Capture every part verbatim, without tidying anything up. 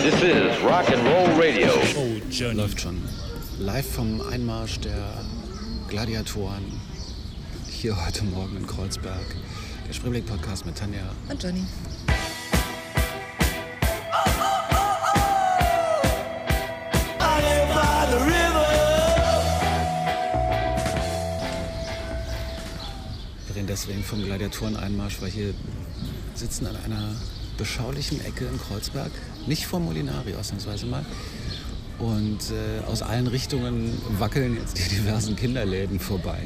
This is Rock and Roll Radio. Oh, Johnny. Läuft schon. Live vom Einmarsch der Gladiatoren. Hier heute Morgen in Kreuzberg. Der Spreeblick-Podcast mit Tanja und Johnny. Wir reden deswegen vom Gladiatoren-Einmarsch, weil hier sitzen an einer beschaulichen Ecke in Kreuzberg, nicht vor Molinari ausnahmsweise mal. Und äh, aus allen Richtungen wackeln jetzt die diversen Kinderläden vorbei.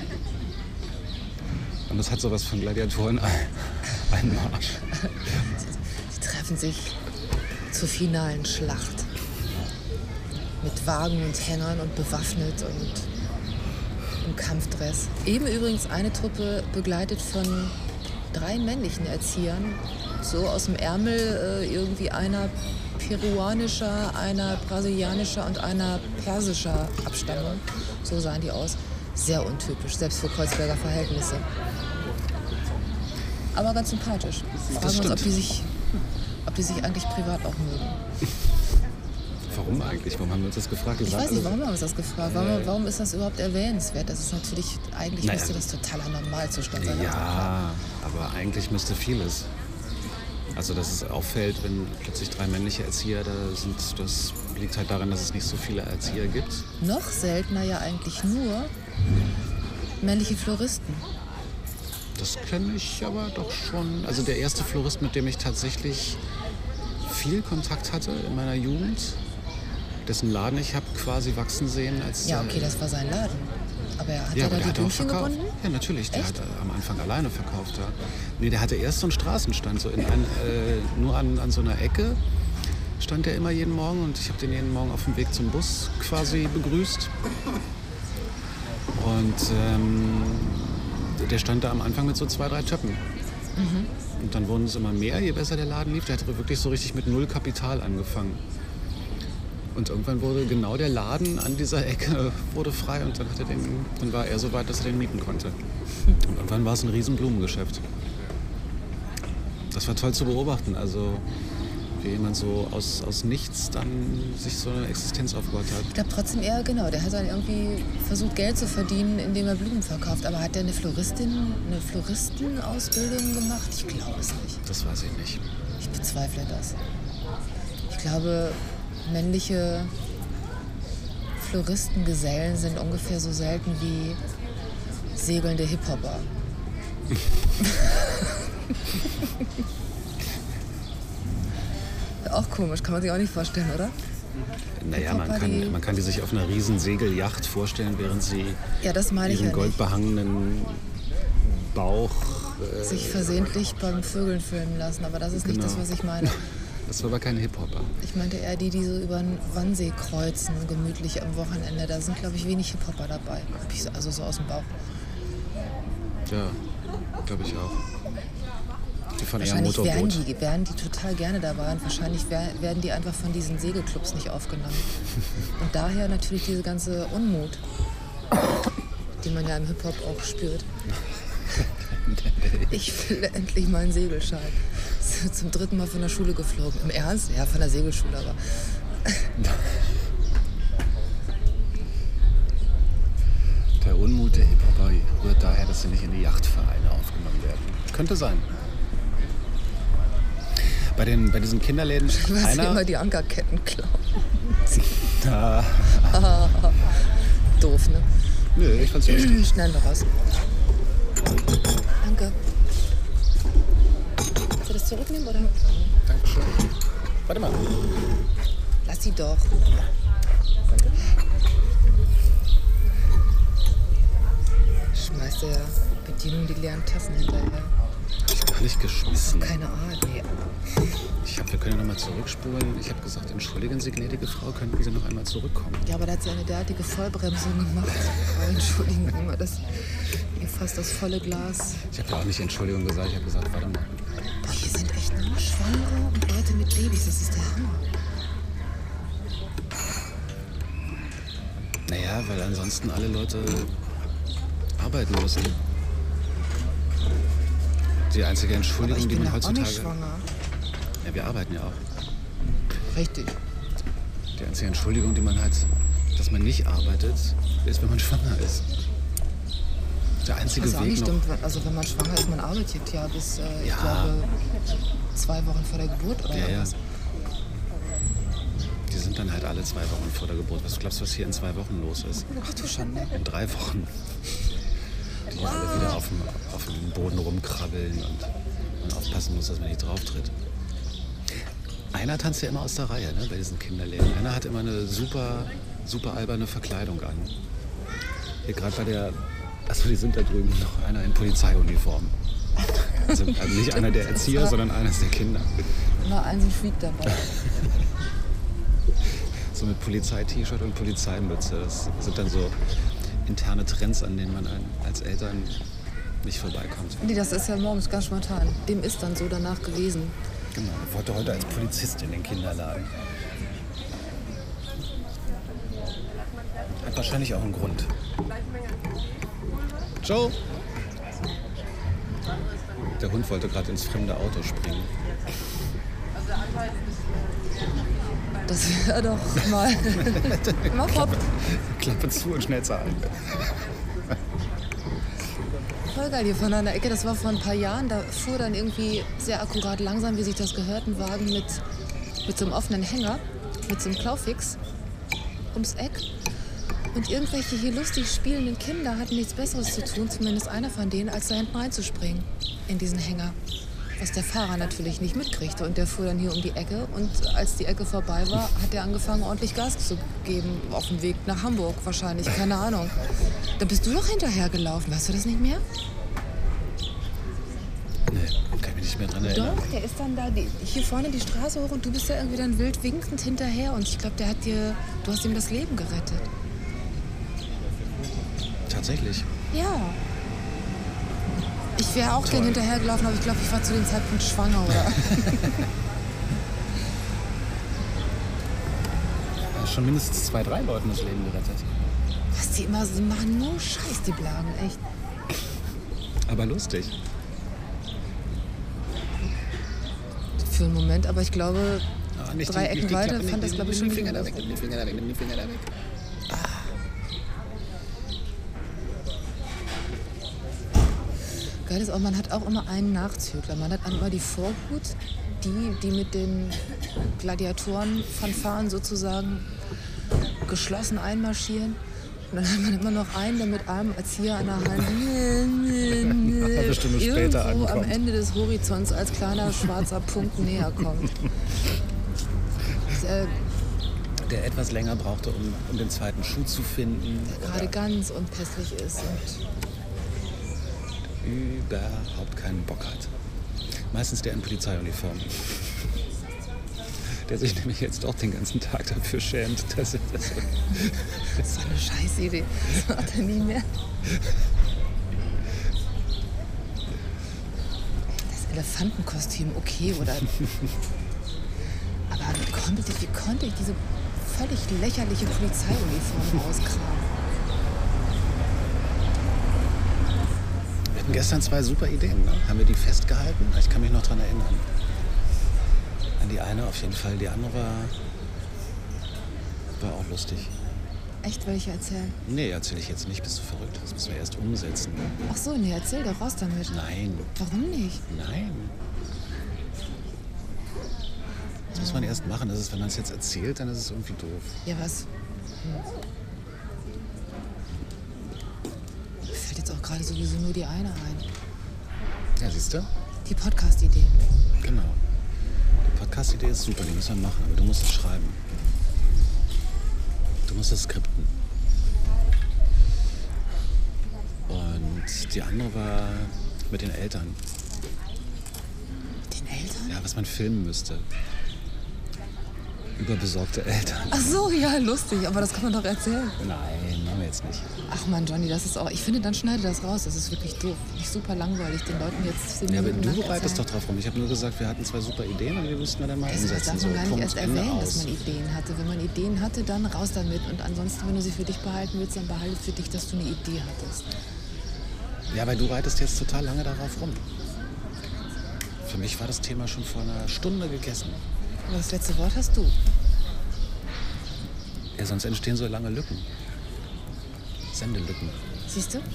Und das hat sowas von Gladiatoren-Einmarsch. Sie treffen sich zur finalen Schlacht. Mit Wagen und Hennern und bewaffnet und im Kampfdress. Eben übrigens eine Truppe begleitet von drei männlichen Erziehern. So aus dem Ärmel äh, irgendwie einer peruanischer, einer brasilianischer und einer persischer Abstammung. So sahen die aus. Sehr untypisch, selbst für Kreuzberger Verhältnisse. Aber ganz sympathisch. Wir fragen uns, ob die, sich, ob die sich eigentlich privat auch mögen. Warum eigentlich? Warum haben wir uns das gefragt? Ich weiß nicht, warum haben wir uns das gefragt? Warum, warum ist das überhaupt erwähnenswert? Das ist natürlich, eigentlich naja. müsste das totaler Normalzustand sein. Ja, aber eigentlich müsste vieles. Also, dass es auffällt, wenn plötzlich drei männliche Erzieher da sind, das liegt halt daran, dass es nicht so viele Erzieher gibt. Noch seltener ja eigentlich nur männliche Floristen. Das kenne ich aber doch schon. Also der erste Florist, mit dem ich tatsächlich viel Kontakt hatte in meiner Jugend, dessen Laden ich habe quasi wachsen sehen. Als ja, okay, das war sein Laden. Aber er hat ja, ja da die Blümchen gebunden? Ja, natürlich. Der Echt? hat am Anfang alleine verkauft. Ja. Nee, der hatte erst so einen Straßenstand, so in ein, äh, nur an, an so einer Ecke stand er immer jeden Morgen. Und ich habe den jeden Morgen auf dem Weg zum Bus quasi begrüßt. Und ähm, der stand da am Anfang mit so zwei, drei Töppen. Mhm. Und dann wurden es immer mehr, je besser der Laden lief. Der hat wirklich so richtig mit null Kapital angefangen. Und irgendwann wurde genau der Laden an dieser Ecke wurde frei und dann, hat er den, dann war er so weit, dass er den mieten konnte. Und irgendwann war es ein riesen Blumengeschäft. Das war toll zu beobachten, also wie jemand so aus, aus nichts dann sich so eine Existenz aufgebaut hat. Ich glaube trotzdem eher, genau, der hat dann irgendwie versucht Geld zu verdienen, indem er Blumen verkauft. Aber hat der eine Floristin, eine Floristenausbildung gemacht? Ich glaube es nicht. Das weiß ich nicht. Ich bezweifle das. Ich glaube, männliche Floristengesellen sind ungefähr so selten wie segelnde Hip-Hopper. Auch komisch, kann man sich auch nicht vorstellen, oder? Naja, man kann, man kann die sich auf einer riesen Segelyacht vorstellen, während sie ja, das meine ich ihren ja goldbehangenen Bauch äh, sich versehentlich beim Vögeln filmen lassen, aber das ist genau. nicht das, was ich meine. Das war aber kein Hip-Hopper. Ich meinte eher die, die so über den Wannsee kreuzen, gemütlich am Wochenende. Da sind, glaube ich, wenig Hip-Hopper dabei. Also so aus dem Bauch. Ja, glaube ich auch. Die von wahrscheinlich wären die, wären die total gerne dabei und wahrscheinlich wär, werden die einfach von diesen Segelclubs nicht aufgenommen. Und daher natürlich diese ganze Unmut, die man ja im Hip-Hop auch spürt. Ich will endlich meinen Segelschein. Zum dritten Mal von der Schule geflogen. Im Ernst? Ja, von der Segelschule, aber... Der Unmut der Hip-Hopper rührt daher, dass sie nicht in die Yachtvereine aufgenommen werden. Könnte sein. Bei, den, bei diesen Kinderläden... Was einer... immer die Ankerketten klauen. Da. Doof, ne? Nö, ich fand's lustig. Schnell noch raus. Danke. Willst du das zurücknehmen, oder? Dankeschön. Warte mal. Lass sie doch. Danke. Schmeißt der Bedienung die leeren Tassen hinterher. Hab ich gar nicht geschmissen. Keine Ahnung, nee. Ich hab, wir können ja noch mal zurückspulen. Ich habe gesagt, entschuldigen Sie, gnädige Frau, könnten Sie noch einmal zurückkommen? Ja, aber da hat sie eine derartige Vollbremsung gemacht. Aber entschuldigen Sie mal, das mir fast das volle Glas. Ich habe ja auch nicht Entschuldigung gesagt, ich habe gesagt, warte mal. Boah, hier sind echt nur Schwangere und Leute mit Babys, das ist der Hammer. Naja, weil ansonsten alle Leute arbeiten müssen. Die einzige Entschuldigung, die man heutzutage... Aber ich bin auch nicht schwanger. Ja, wir arbeiten ja auch. Richtig. Die einzige Entschuldigung, die man hat, dass man nicht arbeitet, ist, wenn man schwanger ist. Der einzige Was auch Weg nicht noch. stimmt, also wenn man schwanger ist, man arbeitet ja bis, äh, ich Ja. glaube, zwei Wochen vor der Geburt oder Ja, ja. was. Die sind dann halt alle zwei Wochen vor der Geburt. Was glaubst du, was hier in zwei Wochen los ist? Ach du Schande. In drei Wochen. Die hier alle wieder auf dem, auf dem Boden rumkrabbeln und man aufpassen muss, dass man nicht drauf tritt. Einer tanzt ja immer aus der Reihe, ne, bei diesen Kinderläden. Einer hat immer eine super, super alberne Verkleidung an. Hier gerade bei der, achso, die sind da drüben noch einer in Polizeiuniform. Also, also nicht einer der Erzieher, sondern eines der Kinder. Immer ein so ein Freak dabei. So mit Polizei-T-Shirt und Polizeimütze. Das sind dann so interne Trends, an denen man als Eltern nicht vorbeikommt. Nee, das ist ja morgens ganz spontan. Dem ist dann so danach gewesen. Genau, ich wollte heute als Polizist in den Kinderladen. Hat wahrscheinlich auch einen Grund. Joe! Der Hund wollte gerade ins fremde Auto springen. Das wäre doch mal... Mach hopp. Klappe zu und schnell zahlen. Voll geil hier von einer Ecke. Das war vor ein paar Jahren. Da fuhr dann irgendwie sehr akkurat langsam, wie sich das gehört, ein Wagen mit, mit so einem offenen Hänger, mit so einem Klaufix ums Eck. Und irgendwelche hier lustig spielenden Kinder hatten nichts Besseres zu tun, zumindest einer von denen, als da hinten reinzuspringen in diesen Hänger. Was der Fahrer natürlich nicht mitkriegte. Und der fuhr dann hier um die Ecke. Und als die Ecke vorbei war, hat er angefangen, ordentlich Gas zu geben. Auf dem Weg nach Hamburg wahrscheinlich, keine Ahnung. Da bist du doch hinterhergelaufen, weißt du das nicht mehr? Nee, kann ich mich nicht mehr dran erinnern. Doch, der ist dann da die, hier vorne die Straße hoch und du bist da irgendwie dann wild winkend hinterher. Und ich glaube, der hat dir, du hast ihm das Leben gerettet. Tatsächlich. Ja. Ich wäre auch Toll. gern hinterhergelaufen, aber ich glaube, ich war zu dem Zeitpunkt schwanger, oder? Hast schon mindestens zwei, drei Leuten das Leben gerettet. Was die immer, die machen nur Scheiß, die Blagen, echt. Aber lustig. Für einen Moment, aber ich glaube, Ah, nicht drei die- Ecken nicht die weiter Klappe, fand nicht- das, glaube ich, nimm schon die Finger wieder da weg, nimm die Finger da weg, nimm die Finger da weg. geil ist auch, man hat auch immer einen Nachzügler. Man hat immer die Vorhut, die, die mit den Gladiatoren-Fanfaren sozusagen geschlossen einmarschieren. Und dann hat man immer noch einen, der mit einem Erzieher an der Hand Eine Stunde später irgendwo am ankommt. Ende des Horizonts als kleiner schwarzer Punkt näher kommt. Das, äh, Der etwas länger brauchte, um, um den zweiten Schuh zu finden. gerade oder ganz unpässlich ist. Und überhaupt keinen Bock hat. Meistens der in Polizeiuniform. Der sich nämlich jetzt doch den ganzen Tag dafür schämt, dass er das... das war eine scheiß Idee. Das macht er nie mehr. Das Elefantenkostüm, okay, oder... Aber wie konnte ich, wie konnte ich diese völlig lächerliche Polizeiuniform auskramen? Wir hatten gestern zwei super Ideen, ne? Haben wir die festgehalten? Ich kann mich noch dran erinnern. An die eine auf jeden Fall, die andere war, war auch lustig. Echt, welche erzählen? Nee, erzähle ich jetzt nicht, bist du verrückt. Das müssen wir erst umsetzen. Ach so, nee, erzähl doch raus damit. Nein, Warum nicht? nein. Das muss man erst machen. Das ist, wenn man es jetzt erzählt, dann ist es irgendwie doof. Ja, was? Hm. Mir fällt jetzt auch gerade sowieso nur die eine ein. Ja, siehst du? Die Podcast-Idee. Genau. Die Podcast-Idee ist super, die müssen wir machen, aber du musst es schreiben. Du musst es skripten. Und die andere war mit den Eltern. Den Eltern? Ja, was man filmen müsste. Über besorgte Eltern. Ach so, ja, lustig, aber das kann man doch erzählen. Nein, machen wir jetzt nicht. Ach man, Johnny, das ist auch. Ich finde, dann schneide das raus. Das ist wirklich doof. Nicht super langweilig, den Leuten jetzt zehn Ja, aber Minuten du lang bereitest doch erzählen. drauf rum. Ich habe nur gesagt, wir hatten zwei super Ideen und die müssten wir dann mal Das umsetzen. darf So, man gar nicht Punkt, erst Ende erwähnen, dass aus. man Ideen hatte. Wenn man Ideen hatte, dann raus damit. Und ansonsten, wenn du sie für dich behalten willst, dann behalte für dich, dass du eine Idee hattest. Ja, weil du reitest jetzt total lange darauf rum. Für mich war das Thema schon vor einer Stunde gegessen. Aber das letzte Wort hast du. Ja, sonst entstehen so lange Lücken. Sendelücken. Siehst du?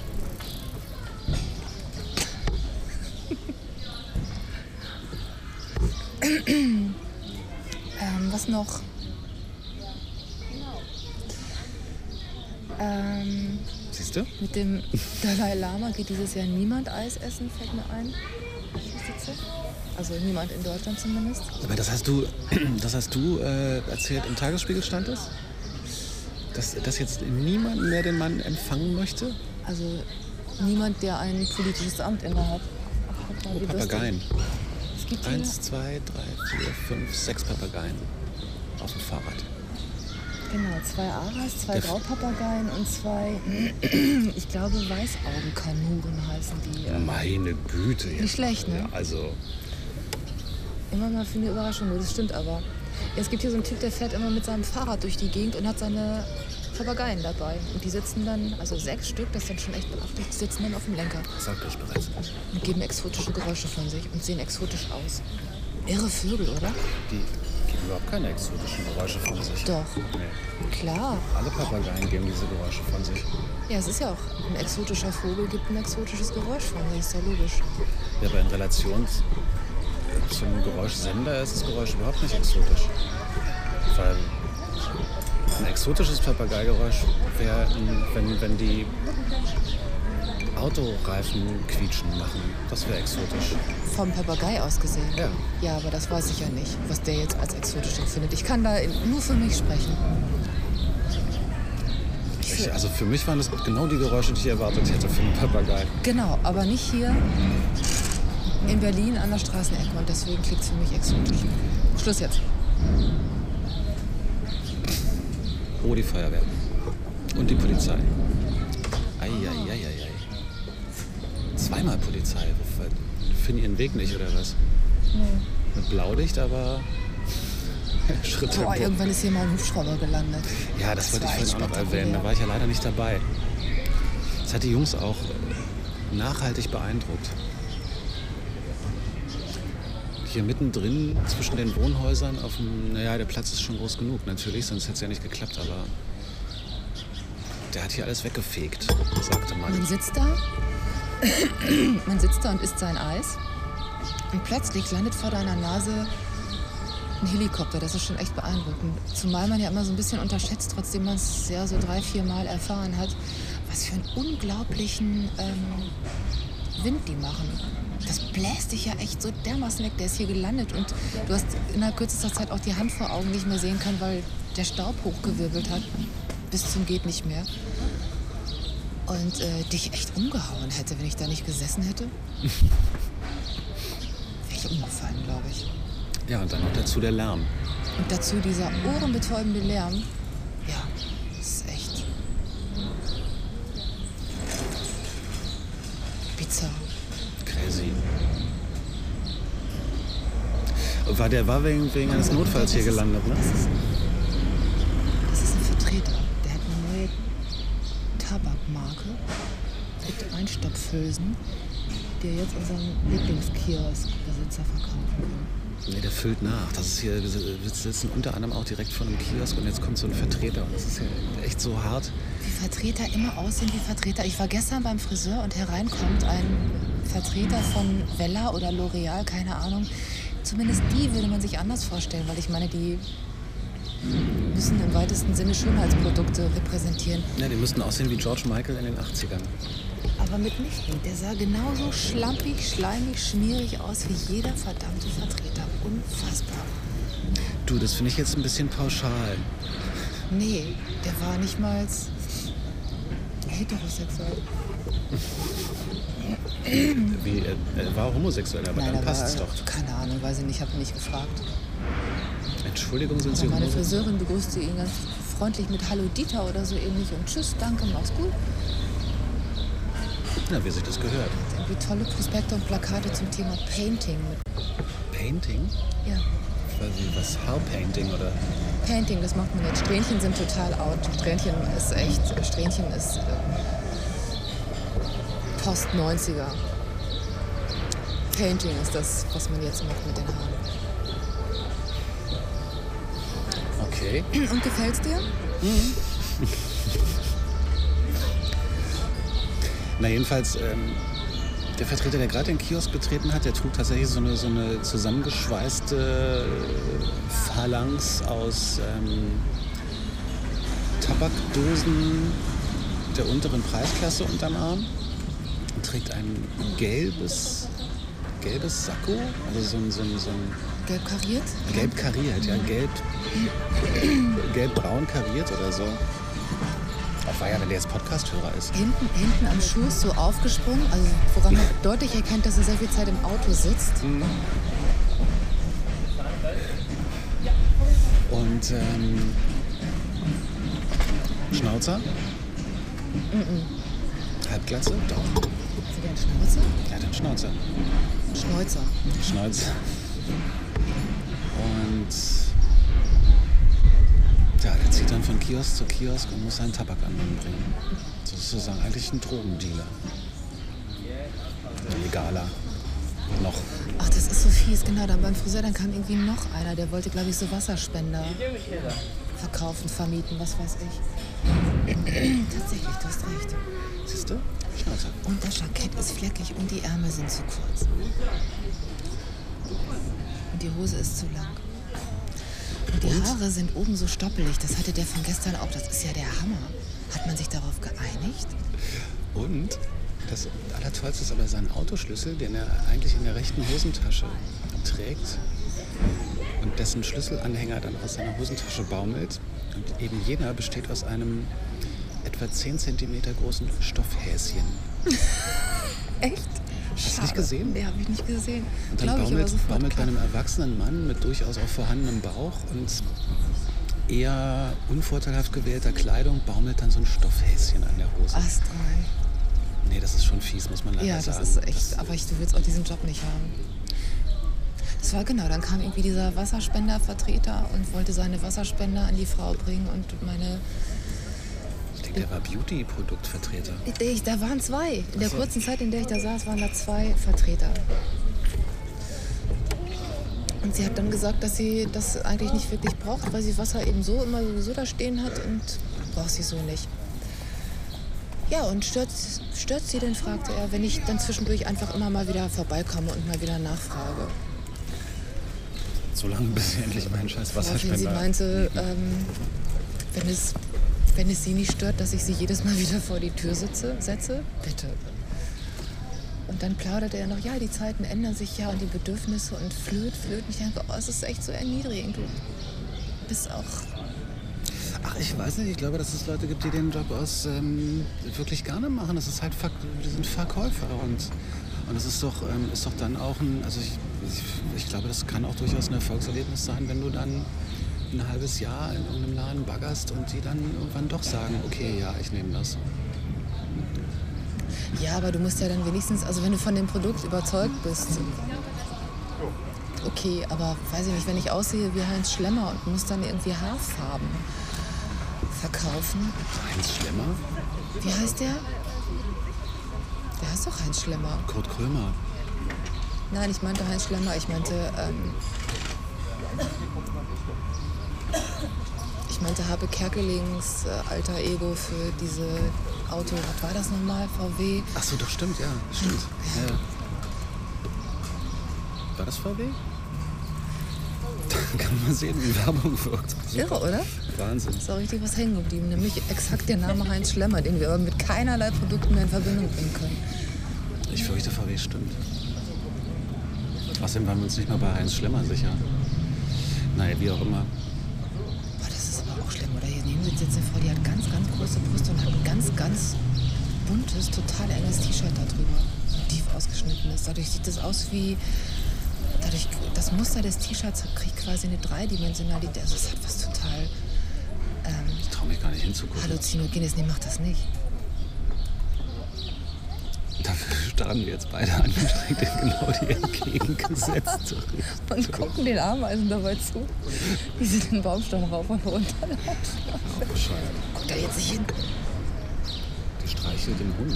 ähm, was noch? Ähm, Siehst du? mit dem Dalai Lama geht dieses Jahr niemand Eis essen, fällt mir ein. Ich sitze. Also niemand in Deutschland zumindest. Aber das hast du, das hast du äh, erzählt, im Tagesspiegel stand es? Dass, dass jetzt niemand mehr den Mann empfangen möchte? Also niemand, der ein politisches Amt innehat. Ach, guck mal, Oh, wie Papageien. lustig. Es gibt hier, Eins, zwei, drei, vier, fünf, sechs Papageien auf dem Fahrrad. genau, zwei Aras, zwei Der- Graupapageien und zwei, ich glaube, Weißaugenkanuren heißen die. äh, Meine Güte. Jetzt. Nicht schlecht, ne? Ja, also, Immer mal für eine Überraschung, das stimmt aber. Ja, es gibt hier so einen Typ, der fährt immer mit seinem Fahrrad durch die Gegend und hat seine Papageien dabei. Und die sitzen dann, also sechs Stück, das ist dann schon echt beachtlich, die sitzen dann auf dem Lenker sagte ich bereits. und geben exotische Geräusche von sich und sehen exotisch aus. Irre Vögel, oder? Die geben überhaupt keine exotischen Geräusche von sich. Doch, Nee. klar. Alle Papageien geben diese Geräusche von sich. Ja, es ist ja auch, ein exotischer Vogel gibt ein exotisches Geräusch von sich, ist ja logisch. Ja, aber in Relation zum Geräuschsender ist das Geräusch überhaupt nicht exotisch. Weil ein exotisches Papageigeräusch wäre, wenn, wenn die Autoreifen quietschen machen. Das wäre exotisch. Vom Papagei aus gesehen. Ja. Ja, aber das weiß ich ja nicht, was der jetzt als exotisch empfindet. Ich kann da nur für mich sprechen. Ich, also für mich waren das genau die Geräusche, die ich erwartet hätte für einen Papagei. Genau, aber nicht hier in Berlin an der Straßenecke und deswegen klingt es für mich exotisch. Schluss jetzt. Oh, die Feuerwehr. Und die Polizei. Eieieiei. Zweimal Polizei. Finden ihren Weg nicht, oder was? Nee. Mit Blaulicht, aber Schritte. Boah, irgendwann ist hier mal ein Hubschrauber gelandet. Ja, das, Das wollte ich war echt vorhin auch noch erwähnen. spektakulär. Da war ich ja leider nicht dabei. Das hat die Jungs auch nachhaltig beeindruckt. Hier mittendrin zwischen den Wohnhäusern auf dem, naja, der Platz ist schon groß genug natürlich, sonst hätte es ja nicht geklappt, aber der hat hier alles weggefegt, sagte man. Man sitzt da, man sitzt da und isst sein Eis und plötzlich landet vor deiner Nase ein Helikopter. Das ist schon echt beeindruckend. Zumal man ja immer so ein bisschen unterschätzt, trotzdem man es ja so drei, vier Mal erfahren hat, was für einen unglaublichen ähm, Wind die machen. Das bläst dich ja echt so dermaßen weg. Der ist hier gelandet und du hast innerhalb kürzester Zeit auch die Hand vor Augen nicht mehr sehen können, weil der Staub hochgewirbelt hat. Bis zum geht nicht mehr. Und äh, dich echt umgehauen hätte, wenn ich da nicht gesessen hätte. Wäre ich umgefallen, glaube ich. Ja, und dann noch dazu der Lärm. Und dazu dieser ohrenbetäubende Lärm. Ja, das ist echt bizarr. Crazy. War der war wegen, wegen eines Notfalls hier gelandet, ne? Das ist, das ist ein Vertreter. Der hat eine neue Tabakmarke mit Einstopfhülsen, die er jetzt unserem Lieblingskioskbesitzer verkaufen kann. Nee, der füllt nach. Das ist hier, wir sitzen unter anderem auch direkt vor einem Kiosk und jetzt kommt so ein Vertreter und das ist ja echt so hart. Wie Vertreter immer aussehen wie Vertreter. Ich war gestern beim Friseur und hereinkommt ein Vertreter von Wella oder L'Oreal, keine Ahnung. Zumindest die würde man sich anders vorstellen, weil ich meine, die müssen im weitesten Sinne Schönheitsprodukte repräsentieren. Ja, die müssten aussehen wie George Michael in den achtzigern. Aber mitnichten. Der sah genauso schlampig, schleimig, schmierig aus wie jeder verdammte Vertreter. Unfassbar. Du, das finde ich jetzt ein bisschen pauschal. Nee, der war nicht mal heterosexuell. Wie, er, er war homosexuell, aber Nein, dann passt es aber, doch. keine Ahnung, weiß ich nicht, habe nicht gefragt. Entschuldigung, sind Sie Aber meine homosexuell? Friseurin begrüßte ihn ganz freundlich mit Hallo Dieter oder so ähnlich und Tschüss, danke, mach's gut. Na, wie sich das gehört. Irgendwie tolle Prospekte und Plakate zum Thema Painting. Mit, Painting? ja, Weiß ich, was? Haarpainting oder? Painting, das macht man jetzt. Strähnchen sind total out. Strähnchen ist echt, Strähnchen ist äh, Post-neunziger. Painting ist das, was man jetzt macht mit den Haaren. Okay. Und gefällt's dir? Mhm. Na jedenfalls, ähm, der Vertreter, der gerade den Kiosk betreten hat, der trug tatsächlich so eine, so eine zusammengeschweißte Phalanx aus ähm, Tabakdosen der unteren Preisklasse unterm Arm. Und trägt ein gelbes, gelbes Sakko, also so ein, so ein, so ein Gelb kariert? Gelb kariert, ja, gelb, gelb-braun kariert oder so. Auch war ja, wenn der jetzt Podcast-Hörer ist. Hinten, hinten am Schoß so aufgesprungen, also woran man deutlich erkennt, dass er sehr viel Zeit im Auto sitzt. Mhm. Und ähm, Schnauzer? Mhm. Halbglatze? Doch. Hat der einen Schnauzer? Er hat einen Schnauzer. Schnäuzer. Schnauzer. Und ja, der zieht dann von Kiosk zu Kiosk und muss seinen Tabak an ihn bringen. Sozusagen eigentlich ein Drogendealer. Ein legaler. Noch. Ach, das ist so fies, genau. Dann beim Friseur, dann kam irgendwie noch einer, der wollte, glaube ich, so Wasserspender verkaufen, vermieten, was weiß ich. Tatsächlich, du hast recht. Siehst du? Schnauzer. Und das Jackett ist fleckig und die Ärmel sind zu kurz. Und die Hose ist zu lang. Und die Und? Haare sind oben so stoppelig. Das hatte der von gestern auch. Das ist ja der Hammer. Hat man sich darauf geeinigt? Und das Allertollste ist aber sein Autoschlüssel, den er eigentlich in der rechten Hosentasche trägt und dessen Schlüsselanhänger dann aus seiner Hosentasche baumelt. Und eben jener besteht aus einem etwa zehn Zentimeter großen Stoffhäschen. Echt? Hast du nicht gesehen? Nee, habe ich nicht gesehen. Und dann Glaube ich aber baumelt, sofort baumelt bei klar. einem erwachsenen Mann mit durchaus auch vorhandenem Bauch und eher unvorteilhaft gewählter Kleidung baumelt dann so ein Stoffhäschen an der Hose. Astral. Nee, das ist schon fies, muss man leider Ja, das sagen. ist echt. Das- Aber ich, du willst auch diesen Job nicht haben. Das war genau, dann kam irgendwie dieser Wasserspendervertreter und wollte seine Wasserspender an die Frau bringen und meine. Ich denke, der war Beauty-Produktvertreter. Ich, da waren zwei. In der Ach so. kurzen Zeit, in der ich da saß, waren da zwei Vertreter. Und sie hat dann gesagt, dass sie das eigentlich nicht wirklich braucht, weil sie Wasser eben so immer sowieso da stehen hat und braucht sie so nicht. Ja, und stört, stört sie denn, fragte er, wenn ich dann zwischendurch einfach immer mal wieder vorbeikomme und mal wieder nachfrage. So lange, bis sie endlich meinen scheiß Woraufhin sie Wasserspender... meinte, ähm, wenn, es, wenn es sie nicht stört, dass ich sie jedes Mal wieder vor die Tür sitze, setze, bitte. Und dann plauderte er noch, ja, die Zeiten ändern sich ja und die Bedürfnisse und flöht, flöht. Und ich denke, oh, es ist echt so erniedrigend. Du bist auch... Ach, ich weiß nicht, ich glaube, dass es Leute gibt, die den Job aus ähm, wirklich gerne machen. Das ist halt, Verk die sind Verkäufer und, und das ist doch, ähm, ist doch dann auch ein, also ich, ich, ich glaube, das kann auch durchaus ein Erfolgserlebnis sein, wenn du dann ein halbes Jahr in irgendeinem Laden baggerst und die dann irgendwann doch sagen, okay, ja, ich nehme das. Ja, aber du musst ja dann wenigstens, also wenn du von dem Produkt überzeugt bist, okay, aber weiß ich nicht, wenn ich aussehe wie Heinz Schlemmer und muss dann irgendwie Haarfarben verkaufen. Heinz Schlemmer? Wie heißt der? Der heißt doch Heinz Schlemmer. Kurt Krömer. Nein, ich meinte Heinz Schlemmer, ich meinte, ähm, ich meinte Habe Kerkelings äh, alter Ego für diese Auto, was war das nochmal, V W? Ach so, doch, stimmt, ja, stimmt. Ja. Ja. War das V W? Da kann man sehen, wie Werbung wirkt. Super. Irre, oder? Wahnsinn. Ist auch richtig was hängen geblieben, nämlich exakt der Name Heinz Schlemmer, den wir aber mit keinerlei Produkten mehr in Verbindung bringen können. Ich fürchte, V W stimmt. Außerdem waren wir uns nicht mal bei Heinz Schlemmer sicher. Naja, wie auch immer. Boah, das ist aber auch schlimm, oder? Hier neben sitzt jetzt eine Frau, die hat ganz, ganz große Brüste und hat ein ganz, ganz buntes, total enges T-Shirt da drüber. So tief ausgeschnitten ist. Dadurch sieht das aus wie... Dadurch, das Muster des T-Shirts kriegt quasi eine Dreidimensionalität. Also es hat was total ähm, Ich traue mich gar nicht hinzugucken. Halluzinogenes. Nee, macht das nicht. Dafür starren wir jetzt beide angestrengt in genau die entgegengesetzte Richtung. Und gucken den Ameisen dabei zu, wie sie den Baumstamm rauf und runter laufen. Oh, bescheuert. Guckt da jetzt nicht hin. Die streichelt den Hund.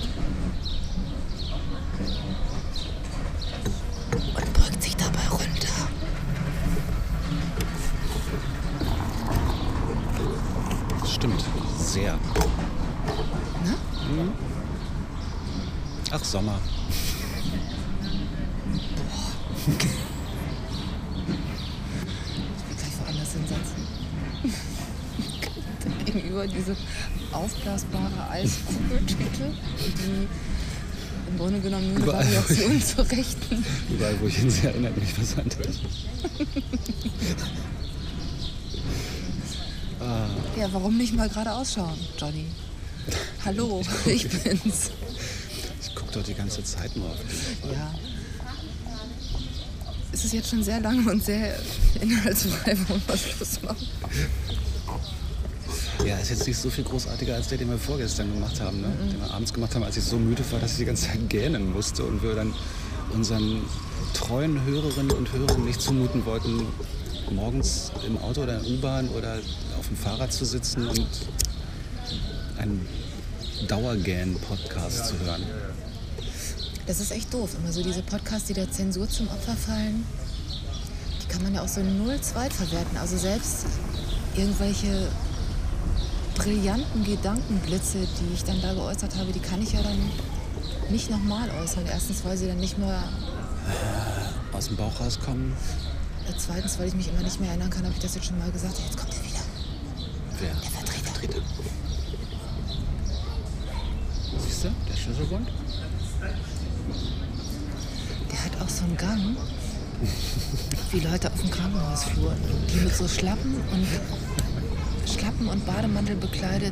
Und beugt sich dabei runter. Sehr. Na? Mhm. Ach, Sommer. Ich will gleich woanders hinsetzen. Gegenüber diese aufblasbare Eiskugeltüte, die im Grunde genommen nur eine Überall, Variation zur Rechten. Überall, wo ich hinsehe, erinnert mich was anderes. ah. Ja, warum nicht mal geradeaus schauen, Johnny? Hallo, ich bin's. Ich gucke doch die ganze Zeit nur auf dich. Ja. Es ist jetzt schon sehr lang und sehr inhaltsfrei, warum wir Schluss machen. Ja, ist jetzt nicht so viel großartiger als der, den wir vorgestern gemacht haben, ne? Mhm. Den wir abends gemacht haben, als ich so müde war, dass ich die ganze Zeit gähnen musste und wir dann unseren treuen Hörerinnen und Hörern nicht zumuten wollten, morgens im Auto oder in der U-Bahn oder auf dem Fahrrad zu sitzen und einen Dauergähn-Podcast zu hören. Das ist echt doof. Immer so diese Podcasts, die der Zensur zum Opfer fallen, die kann man ja auch so null zweit verwerten. Also selbst irgendwelche brillanten Gedankenblitze, die ich dann da geäußert habe, die kann ich ja dann nicht nochmal äußern. Erstens, weil sie dann nicht mehr äh, aus dem Bauch rauskommen. Zweitens, weil ich mich immer nicht mehr erinnern kann, ob ich das jetzt schon mal gesagt habe. Jetzt kommt er wieder. Wer? Der Vertreter. Vertreter. Siehst du, der Schlüsselbund? Der hat auch so einen Gang, wie Leute auf dem Krankenhausflur, die mit so Schlappen und Schlappen und Bademantel bekleidet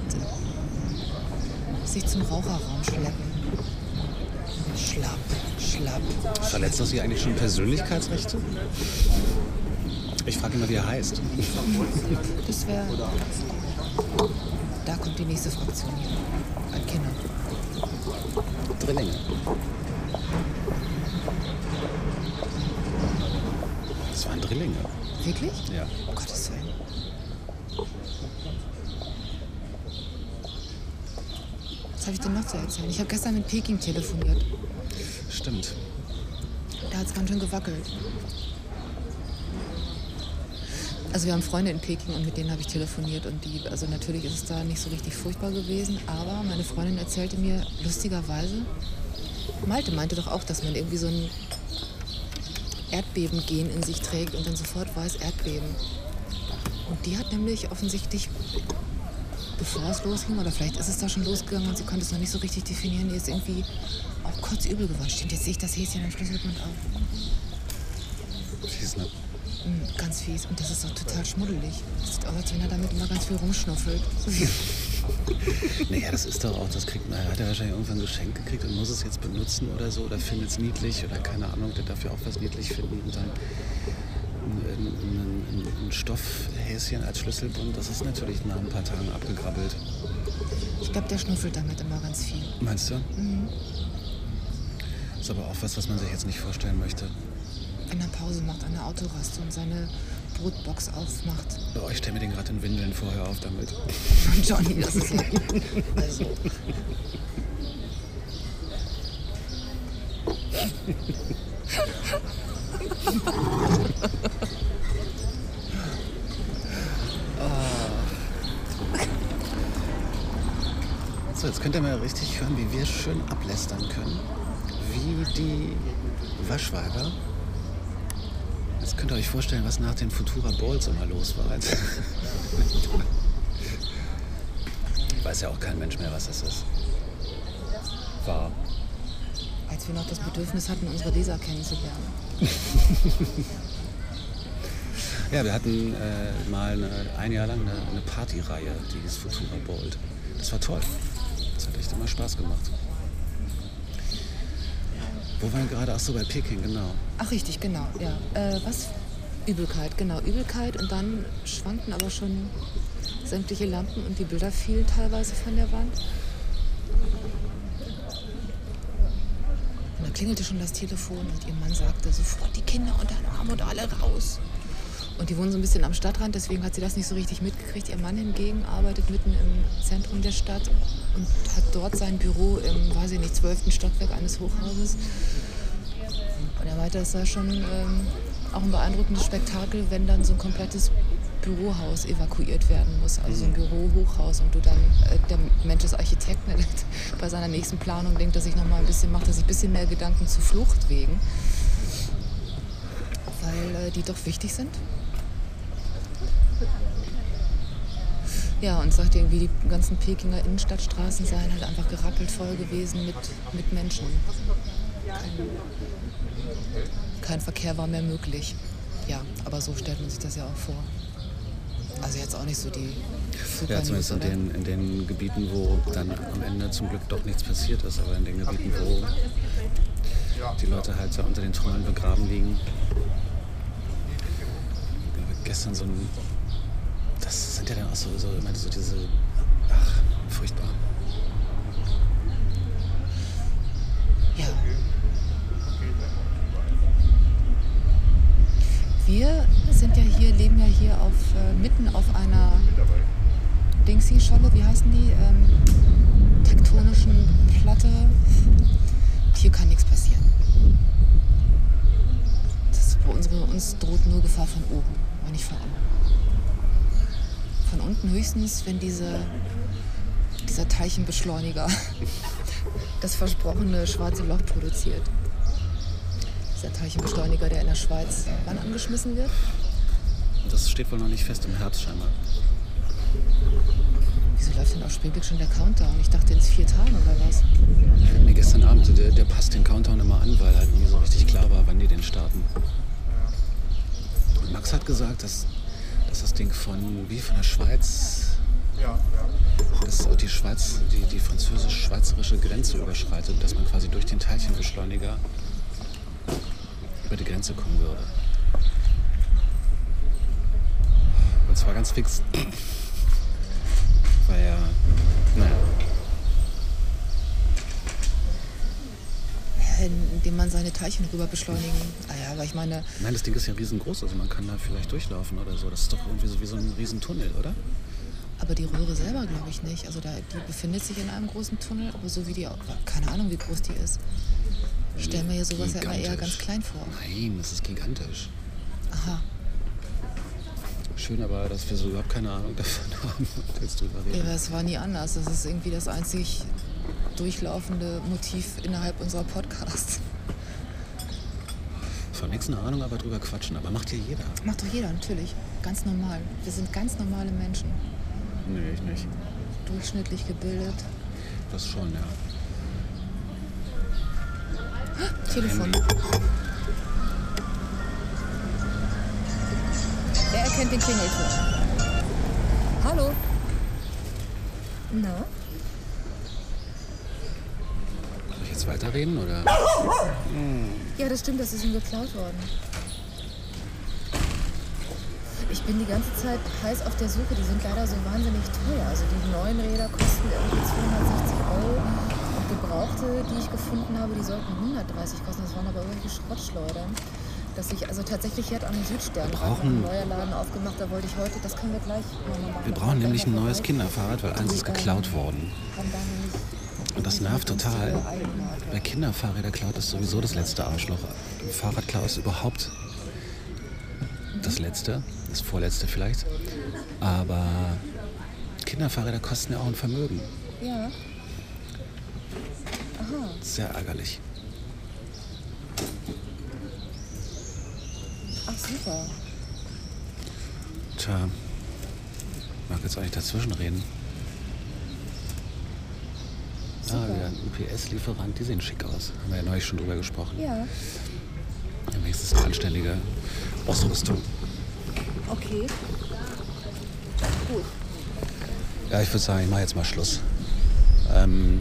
sich zum Raucherraum schleppen. Schlapp, schlapp. Verletzt das hier eigentlich schon Persönlichkeitsrechte? Ich frage immer, wie er heißt. Das wäre... Da kommt die nächste Fraktion hier. An Kinder. Drillinge. Das waren Drillinge. Wirklich? Ja. Um Gottes Willen. Was habe ich denn noch zu erzählen? Ich habe gestern mit Peking telefoniert. Stimmt. Da hat es ganz schön gewackelt. Also wir haben Freunde in Peking und mit denen habe ich telefoniert. Und die, also natürlich ist es da nicht so richtig furchtbar gewesen. Aber meine Freundin erzählte mir lustigerweise, Malte meinte doch auch, dass man irgendwie so ein Erdbebengen in sich trägt und dann sofort weiß Erdbeben. Und die hat nämlich offensichtlich, bevor es losging, oder vielleicht ist es da schon losgegangen und sie konnte es noch nicht so richtig definieren, die ist irgendwie auch kurz übel geworden. Stimmt, jetzt sehe ich das Häschen am Schlüsselbund auf. Fies, ne? Mhm, ganz fies. Und das ist auch total schmuddelig. Das sieht aus, als wenn er damit immer ganz viel rumschnuffelt. So wie Naja, das ist doch auch, das kriegt man, hat er wahrscheinlich irgendwann ein Geschenk gekriegt und muss es jetzt benutzen oder so, oder findet es niedlich oder keine Ahnung, der darf ja auch was niedlich finden und dann ein, ein, ein, ein Stoffhäschen als Schlüsselbund, das ist natürlich nach ein paar Tagen abgegrabbelt. Ich glaube, der schnuffelt damit immer ganz viel. Meinst du? Mhm. Ist aber auch was, was man sich jetzt nicht vorstellen möchte. Wenn er Pause macht an der Autorast und seine Brotbox aufmacht. Oh, ich stelle mir den gerade in Windeln vorher auf damit. Johnny, das ist ja... Also... So, jetzt könnt ihr mal richtig hören, wie wir schön ablästern können. Wie die Waschweiber. Jetzt könnt ihr euch vorstellen, was nach den Futura Balls immer los war. Weiß ja auch kein Mensch mehr, was das ist. War. Als wir noch das Bedürfnis hatten, unsere Leser kennenzulernen. Ja, wir hatten äh, mal eine, ein Jahr lang eine, eine Partyreihe, die hieß Futura Bold. Das war toll. Das hat echt immer Spaß gemacht. Wo waren wir gerade? Ach so, bei Peking, genau. Ach richtig, genau, ja. Äh, was? Übelkeit, genau, Übelkeit. Und dann schwankten aber schon sämtliche Lampen und die Bilder fielen teilweise von der Wand. Und da klingelte schon das Telefon und ihr Mann sagte, sofort die Kinder unter den Arm und alle raus. Und die wohnen so ein bisschen am Stadtrand, deswegen hat sie das nicht so richtig mitgekriegt. Ihr Mann hingegen arbeitet mitten im Zentrum der Stadt und hat dort sein Büro im, weiß ich nicht, zwölften Stockwerk eines Hochhauses. Und er meinte, das sei schon ähm, auch ein beeindruckendes Spektakel, wenn dann so ein komplettes Bürohaus evakuiert werden muss, also so ein Bürohochhaus, und du dann, äh, der Mensch ist Architekt, ne, bei seiner nächsten Planung denkt, dass ich noch mal ein bisschen macht, dass ich ein bisschen mehr Gedanken zu Fluchtwegen, weil äh, die doch wichtig sind. Ja, und sagt irgendwie, die ganzen Pekinger Innenstadtstraßen seien halt einfach gerappelt voll gewesen mit, mit Menschen. Kein, kein Verkehr war mehr möglich. Ja, aber so stellt man sich das ja auch vor. Also jetzt auch nicht so die super Ja, zumindest News, in den, in den Gebieten, wo dann am Ende zum Glück doch nichts passiert ist, aber in den Gebieten, wo die Leute halt da unter den Trümmern begraben liegen. Ich habe gestern so ein... Das sind ja dann auch so, so, immer so diese... Ach, furchtbar. Ja. Wir sind ja hier, leben ja hier auf, äh, mitten auf einer Dingsy-Scholle, wie heißen die? Ähm, tektonischen Platte. Hier kann nichts passieren. Das, wo unsere, uns droht nur Gefahr von oben, aber nicht von unten. Von unten höchstens, wenn diese, dieser Teilchenbeschleuniger das versprochene schwarze Loch produziert. Dieser Teilchenbeschleuniger, der in der Schweiz wann angeschmissen wird? Das steht wohl noch nicht fest, im Herbst scheinbar. Wieso läuft denn auf Spielberg schon der Countdown? Ich dachte in vier Tagen oder was? Nee, gestern Abend, der, der passt den Countdown immer an, weil halt nie so richtig klar war, wann die den starten. Und Max hat gesagt, dass, dass das Ding von, wie von der Schweiz, dass auch die Schweiz, die, die französisch-schweizerische Grenze überschreitet, dass man quasi durch den Teilchenbeschleuniger über die Grenze kommen würde. Und zwar ganz fix. Weil ja, naja. Indem man seine Teilchen rüber beschleunigen. Ah ja, aber ich meine... Nein, das Ding ist ja riesengroß, also man kann da vielleicht durchlaufen oder so. Das ist doch irgendwie so wie so ein Riesentunnel, oder? Aber die Röhre selber glaube ich nicht. Also da, die befindet sich in einem großen Tunnel, aber so wie die... Keine Ahnung, wie groß die ist. Ich stelle mir ja sowas ja immer eher ganz klein vor. Nein, das ist gigantisch. Aha. Schön, aber dass wir so überhaupt keine Ahnung davon haben und jetzt drüber reden. Ja, aber es war nie anders. Das ist irgendwie das einzig durchlaufende Motiv innerhalb unserer Podcasts. Von nichts eine Ahnung, aber drüber quatschen. Aber macht ja jeder. Macht doch jeder, natürlich. Ganz normal. Wir sind ganz normale Menschen. Nee, ich nicht. Durchschnittlich gebildet. Das schon, ja. Telefon. Wer erkennt den Klingelton? Hallo? Na? Soll ich jetzt weiterreden, oder? Hm. Ja, das stimmt, das ist ihm geklaut worden. Ich bin die ganze Zeit heiß auf der Suche. Die sind leider so wahnsinnig teuer. Also die neuen Räder kosten irgendwie zweihundertsechzig Euro. Und gebrauchte, die ich gefunden habe, die sollten hundertdreißig kosten. Das waren aber irgendwelche Schrottschleudern. Dass ich, also tatsächlich hier hat am Südstern ein neuer Laden aufgemacht. Da wollte ich heute, das können wir gleich mal machen. Wir brauchen nämlich ein neues Kinderfahrrad, weil eins ist geklaut worden. Und das nervt total. Wer Kinderfahrräder klaut, ist sowieso das letzte Arschloch. Fahrradklau ist überhaupt das letzte, das vorletzte vielleicht. Aber Kinderfahrräder kosten ja auch ein Vermögen. Ja. Aha. Sehr ärgerlich. Ach, super. Tja, mag jetzt eigentlich dazwischen reden. Super. Ah, wieder ein U P S-Lieferant, die sehen schick aus. Haben wir ja neulich schon drüber gesprochen. Ja. Wenigstens eine anständige Ausrüstung. Okay. Gut. Ja, ich würde sagen, ich mache jetzt mal Schluss. Ähm,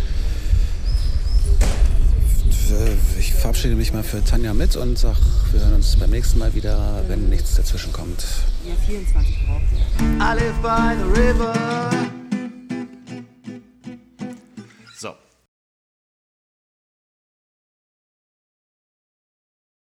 ich verabschiede mich mal für Tanja mit und sag, wir hören uns beim nächsten Mal wieder, wenn nichts dazwischen kommt. Ja, vierundzwanzig braucht er. I live by the river.